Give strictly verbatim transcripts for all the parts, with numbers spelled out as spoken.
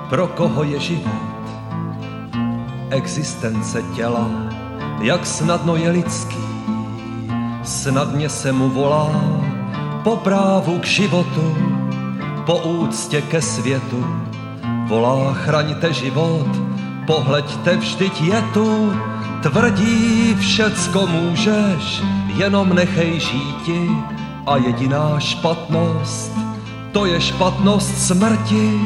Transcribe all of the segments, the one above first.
Pro koho je život? Existence těla, jak snadno je lidský, snadně se mu volá po právu k životu, po úctě ke světu. Volá: chraňte život, pohleďte, vždyť je tu. Tvrdí: všecko můžeš, jenom nechej žíti. A jediná špatnost, to je špatnost smrti.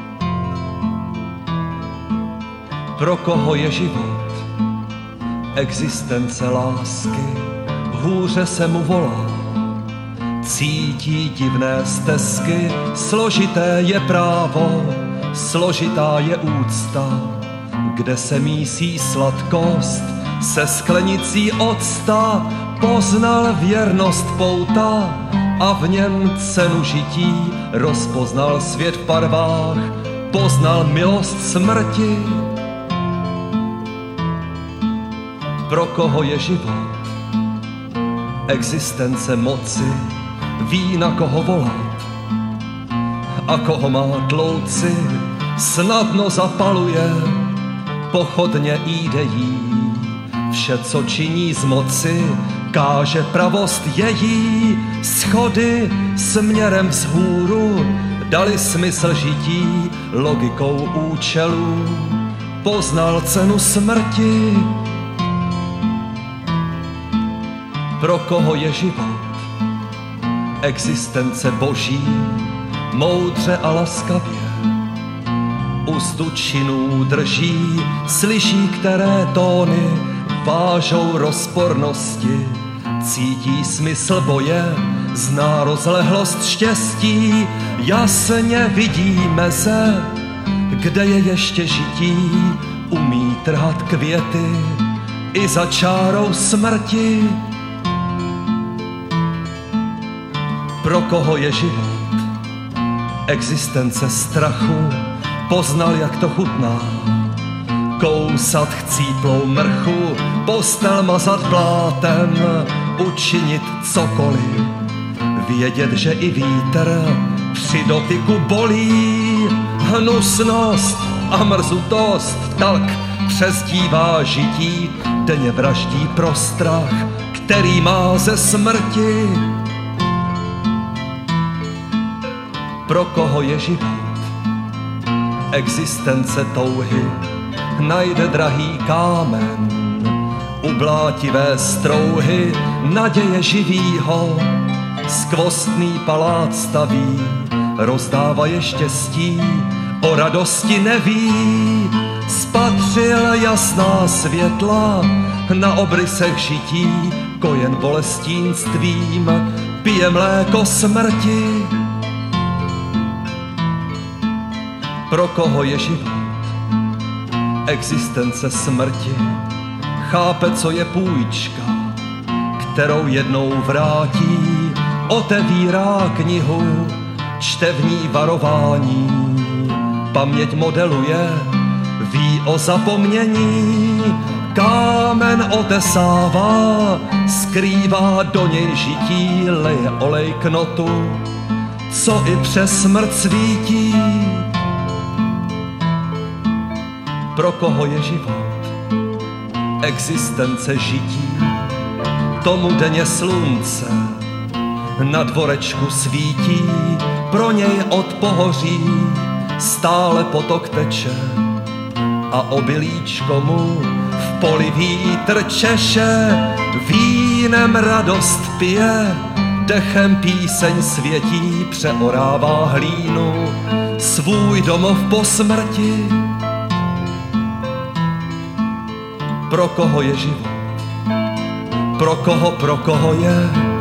Pro koho je život? Existence lásky, hůře se mu volá. Cítí divné stezky, složité je právo, složitá je úcta, kde se mísí sladkost se sklenicí octa. Poznal věrnost pouta a v něm cenu žití, rozpoznal svět v barvách, poznal milost smrti. Pro koho je život? Existence moci, ví, na koho volat a koho má tlouci, snadno zapaluje, pochodně jde jí. Vše, co činí z moci, káže pravost její. Schody směrem vzhůru dali smysl žití, logikou účelů poznal cenu smrti. Pro koho je život? Existence boží, moudře a laskavě ústu činů drží, slyší, které tóny vážou rozpornosti, cítí smysl boje, zná rozlehlost štěstí, jasně vidí meze, kde je ještě žití, umí trhat květy i za čárou smrti. Pro koho je život? Existence strachu, poznal, jak to chutná. Kousat chcíplou mrchu, postel mazat blátem, učinit cokoliv. Vědět, že i vítr při dotyku bolí. Hnusnost a mrzutost talk přezdívá žití, denně vraždí pro strach, který má ze smrti. Pro koho je život? Existence touhy, najde drahý kámen, u blátivé strouhy naděje živýho, skvostný palác staví, rozdává je štěstí, o radosti neví. Spatřil jasná světla na obrysech žití, kojen bolestínstvím pije mléko smrti. Pro koho je život? Existence smrti, chápe, co je půjčka, kterou jednou vrátí, otevírá knihu, čte v ní varování, paměť modeluje, ví o zapomnění, kámen otesává, skrývá do něj žití, leje olej knotu, co i přes smrt svítí. Pro koho je život? Existence žití, tomu denně slunce na dvorečku svítí, pro něj od pohoří stále potok teče a obilíčko mu v poli vítr češe, vínem radost pije, dechem píseň světí, přeorává hlínu, svůj domov po smrti. Pro koho je život? Pro koho, pro koho je